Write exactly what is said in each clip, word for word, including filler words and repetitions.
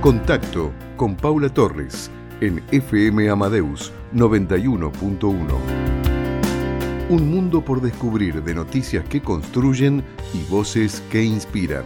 Contacto con Paula Torres en F M Amadeus noventa y uno punto uno. Un mundo por descubrir de noticias que construyen y voces que inspiran.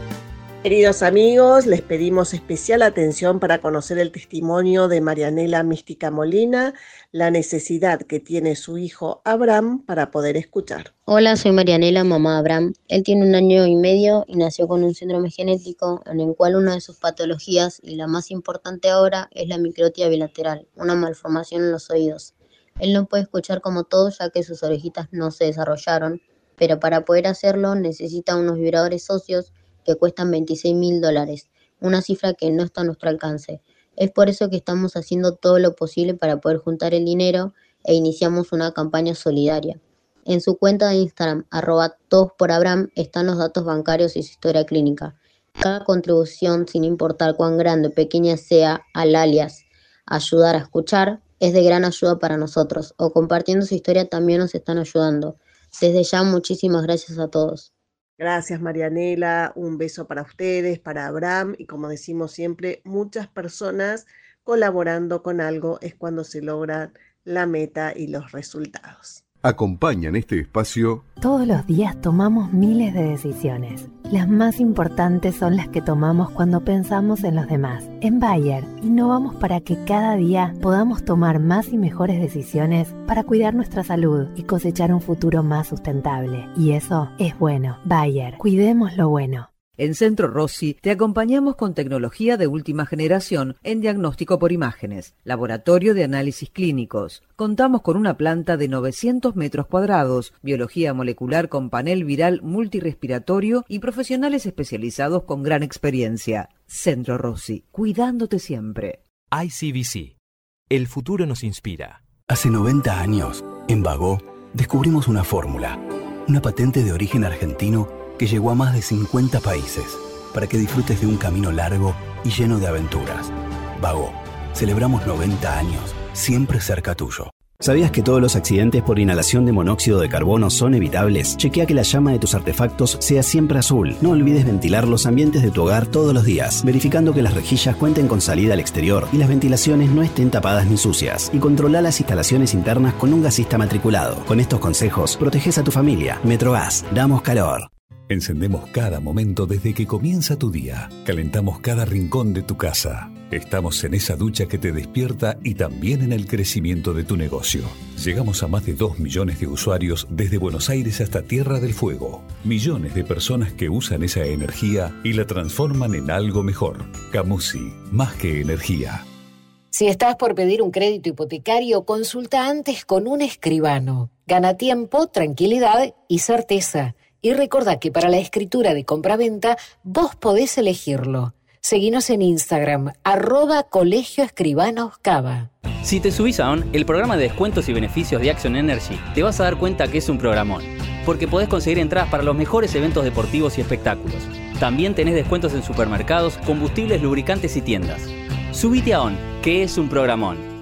Queridos amigos, les pedimos especial atención para conocer el testimonio de Marianela Mística Molina, la necesidad que tiene su hijo Abraham para poder escuchar. Hola, soy Marianela, mamá de Abraham. Él tiene un año y medio y nació con un síndrome genético en el cual una de sus patologías, y la más importante ahora, es la microtia bilateral, una malformación en los oídos. Él no puede escuchar como todos ya que sus orejitas no se desarrollaron, pero para poder hacerlo necesita unos vibradores óseos que cuestan veintiséis mil dólares, una cifra que no está a nuestro alcance. Es por eso que estamos haciendo todo lo posible para poder juntar el dinero e iniciamos una campaña solidaria. En su cuenta de Instagram, arroba todos por Abraham, están los datos bancarios y su historia clínica. Cada contribución, sin importar cuán grande o pequeña sea, al alias ayudar a escuchar, es de gran ayuda para nosotros, o compartiendo su historia también nos están ayudando. Desde ya, muchísimas gracias a todos. Gracias, Marianela, un beso para ustedes, para Abraham, y como decimos siempre, muchas personas colaborando con algo es cuando se logra la meta y los resultados. Acompañan este espacio. Todos los días tomamos miles de decisiones. Las más importantes son las que tomamos cuando pensamos en los demás. En Bayer, innovamos para que cada día podamos tomar más y mejores decisiones para cuidar nuestra salud y cosechar un futuro más sustentable. Y eso es bueno. Bayer, cuidemos lo bueno. En Centro Rossi te acompañamos con tecnología de última generación en diagnóstico por imágenes, laboratorio de análisis clínicos. Contamos con una planta de novecientos metros cuadrados, biología molecular con panel viral multirrespiratorio y profesionales especializados con gran experiencia. Centro Rossi, cuidándote siempre. I C B C. El futuro nos inspira. Hace noventa años, en Bagó, descubrimos una fórmula, una patente de origen argentino que llegó a más de cincuenta países, para que disfrutes de un camino largo y lleno de aventuras. Bagó, celebramos noventa años, siempre cerca tuyo. ¿Sabías que todos los accidentes por inhalación de monóxido de carbono son evitables? Chequea que la llama de tus artefactos sea siempre azul. No olvides ventilar los ambientes de tu hogar todos los días, verificando que las rejillas cuenten con salida al exterior y las ventilaciones no estén tapadas ni sucias. Y controla las instalaciones internas con un gasista matriculado. Con estos consejos, proteges a tu familia. Metrogas, damos calor. Encendemos cada momento desde que comienza tu día. Calentamos cada rincón de tu casa. Estamos en esa ducha que te despierta y también en el crecimiento de tu negocio. Llegamos a más de dos millones de usuarios desde Buenos Aires hasta Tierra del Fuego. Millones de personas que usan esa energía y la transforman en algo mejor. Camusi, más que energía. Si estás por pedir un crédito hipotecario, consulta antes con un escribano. Gana tiempo, tranquilidad y certeza. Y recordá que para la escritura de compraventa vos podés elegirlo. Seguinos en Instagram, arroba Colegio Escribanos Cava. Si te subís a ON, el programa de descuentos y beneficios de Action Energy, te vas a dar cuenta que es un programón. Porque podés conseguir entradas para los mejores eventos deportivos y espectáculos. También tenés descuentos en supermercados, combustibles, lubricantes y tiendas. Subite a ON, que es un programón.